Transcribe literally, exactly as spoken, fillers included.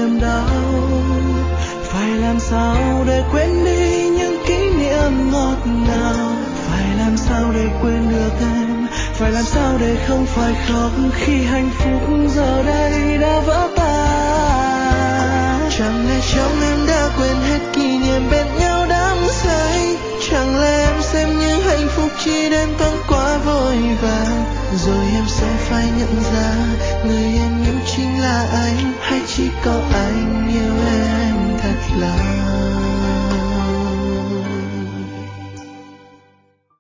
cơn đau. Phải làm sao để quên đi những kỷ niệm ngọt ngào, phải làm sao để quên được em, phải làm sao để không phải khóc khi hạnh phúc giờ đây đã vỡ tan. Chẳng lẽ trong em